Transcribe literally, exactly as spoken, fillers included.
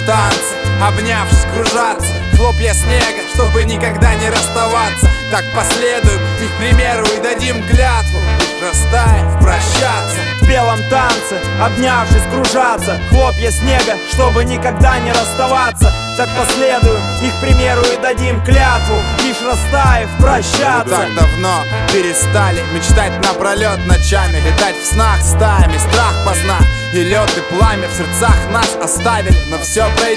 танце, обнявшись, кружаться, хлопья снега, чтобы никогда не расставаться. Так последуем их примеру и дадим клятву, лишь растаяв, прощаться. В белом танце, обнявшись, кружаться, хлопья снега, чтобы никогда не расставаться. Так последуем их примеру и дадим клятву, лишь растаяв, прощаться. Так давно перестали мечтать напролет ночами, летать в снах стаями, страх познав, и лед и пламя в сердцах нас оставили. Но все пройдет,